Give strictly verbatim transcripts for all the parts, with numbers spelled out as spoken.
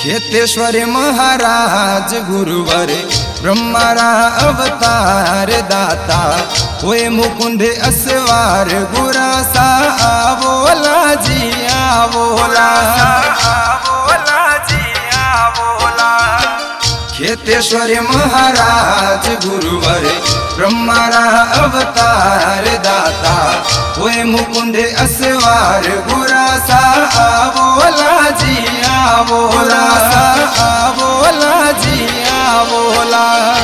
खेतेश्वर महाराज गुरुवर ब्रह्मारा अवतार दाता होए मुकुंद असवार गुरासा आवोला जी आवोला आवोला जी आवोला। खेतेश्वर महाराज गुरुवर ब्रह्मारा अवतार दाता होए मुकुंद असवार गुरासा आवोला जी आवोला आवोला जी आवोला।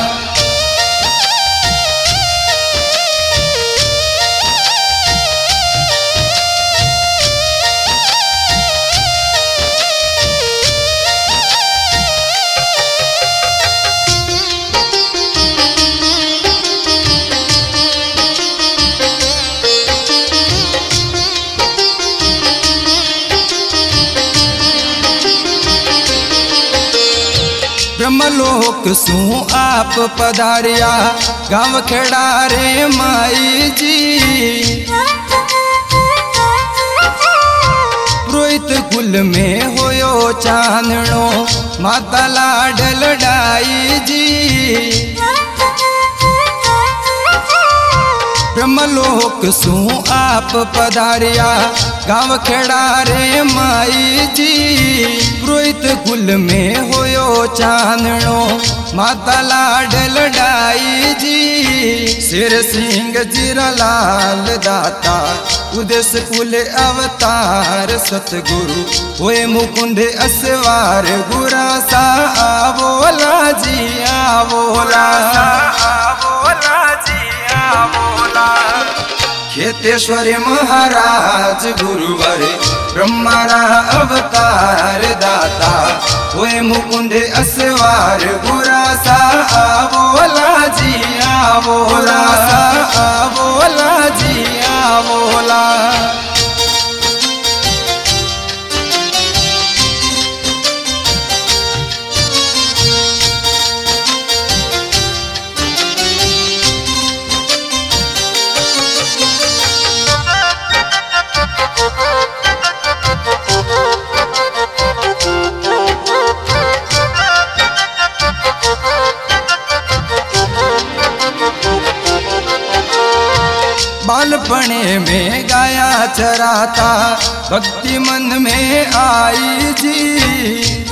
ब्रह्मलोक सू आप पधारिया गाँव खेड़ा रे माई जी। पुरोहित कुल में होयो चांदनो माता लाडल डाई जी। ब्रह्मलोक सू आप पधारिया गाँव खेड़ा रे माई जी। पुरोहित कुल में होयो चांदनो माता लाडल डाई जी। सिर सिंह जीरा लाल दाता उदेश कुल अवतार सतगुरु होए मुकुंद असवार गुरासा आवोला जी आवोला आवोला जी आवोला। खेतेश्वर महाराज गुरुवर ब्रह्मारा अवतार दाता होए मुकुंद असवार गुरासा आवोला जी आवोला आवोला जी आवोला। बालपने में गाया चराता भक्ति मन में आई जी।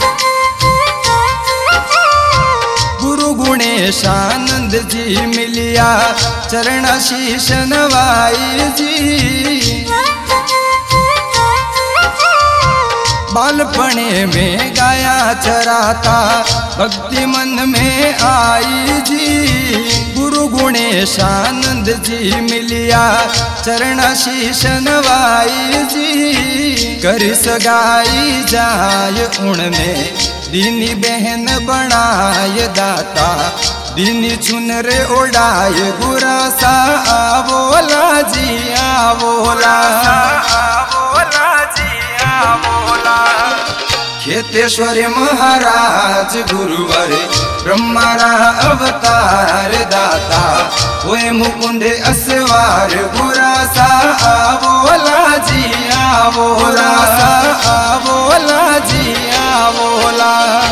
गुरु गुणेशानंद जी मिलिया चरण शीश नवाई जी। बालपने में गाया चराता भक्ति मन में आई जी। गुरु गुणेशानंद जी मिलिया चरण शीश नवाई जी। कर सगाई जाय उनने दीनी बहन बनाय दाता दीनी चुनरे ओढ़ाए गुरासा आवोला जी आवोला आवोला जी आवोला। खेतेश्वर महाराज गुरुवर ब्रह्मारा अवतार दाता होए मुकुंद असवार गुरासा आवोला जी आवोला आवोला जी आवोला।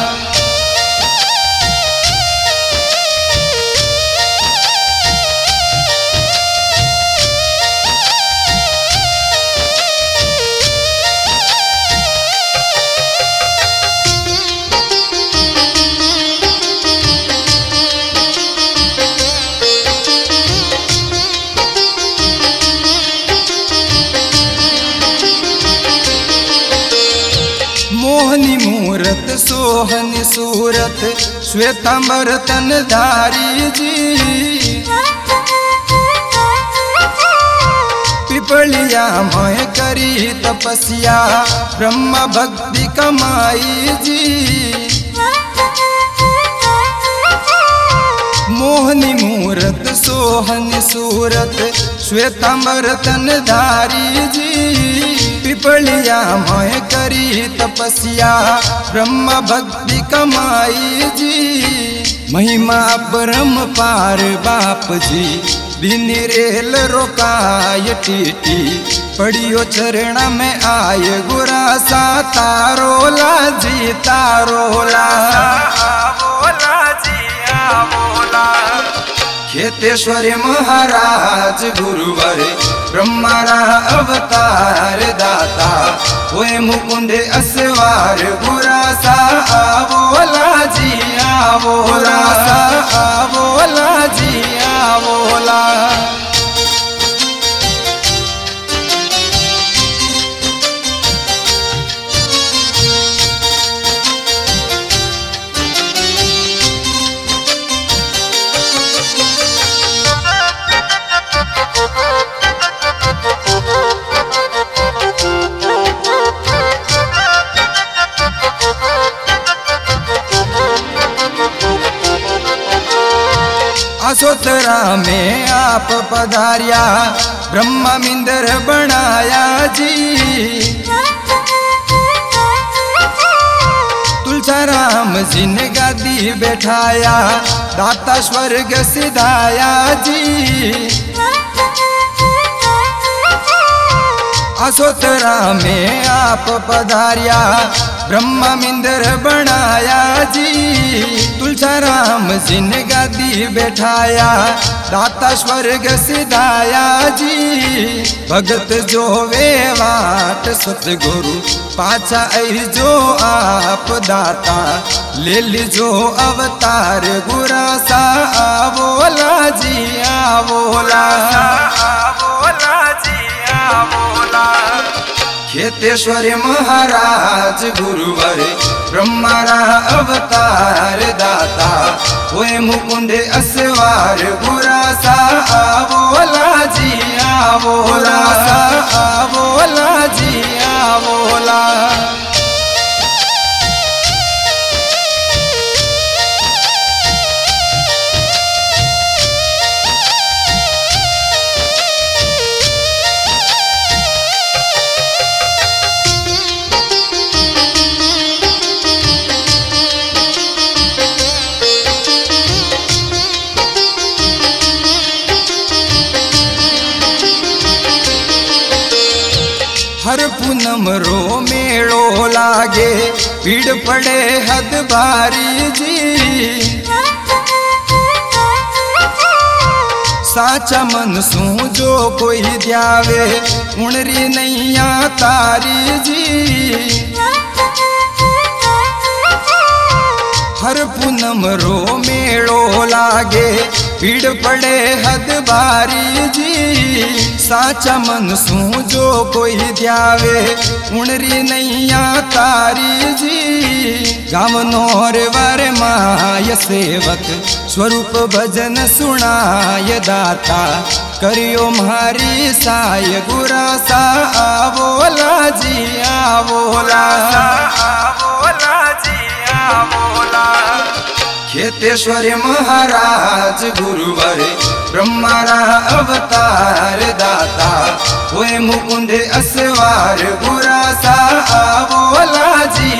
मोहनी मूरत सोहनी सूरत श्वेतांबर तन धारी जी। पिपलिया मैं करी तपस्या ब्रह्म भक्ति कमाई जी। मोहनी मूरत सोहनी सूरत श्वेतांबर तन धारी जी। पिपलिया मैं करी तपस्या ब्रह्म भक्ति कमाई जी। महिमा परम पार बाप जी बिनी रेल रोकाय टीटी पड़ियो चरण में आय गुरासा तारोला जी तारोला बोला जी बोला। खेतेश्वरी महाराज गुरुवर ब्रह्मारा अवतार दाता होए मुकुंद असवार गुरासा बोला जी बोला बोला जी बोला। असोतरा में आप पधारिया ब्रह्मा मिंदर बनाया जी। तुलसाराम जी ने गादी बैठाया दाता स्वर्ग सिधाया जी। असोतरा में आप पधारिया ब्रह्मा मिंदर बनाया जी। तुलसाराम जी ने गादी बैठाया दाता स्वर्ग सिधाया जी। भगत जो वे वाट सतगुरु पाचा आई जो आप दाता ले लीजो अवतार गुरासा बोला जी बोला बोला जी बोला। खेतेश्वरी महाराज गुरुवर ब्रह्मारा अवतार दाता होए मुकुंद असवार गुरासा बोला जी बोला बोला जी बोला। हर पूनम रो मेड़ो लागे भीड़ पड़े हद भारी जी। साचा मन सू जो कोई द्यावे उणरी नैया तारी जी। हर पूनम रो मेड़ो लागे भीड़ पड़े हद भारी जी। साचा मन सू जो कोई द्यावे उणरी नैया तारी जी। गाँव नोर वर माय सेवक स्वरूप भजन सुनाय दाता करियो म्हारी साय गुरासा बोला जी बोला बोला जी बोला। खेतेश्वरी महाराज गुरुवर ब्रह्मारा अवतार दाता होए मुकुंद असवार गुरासा बोला जी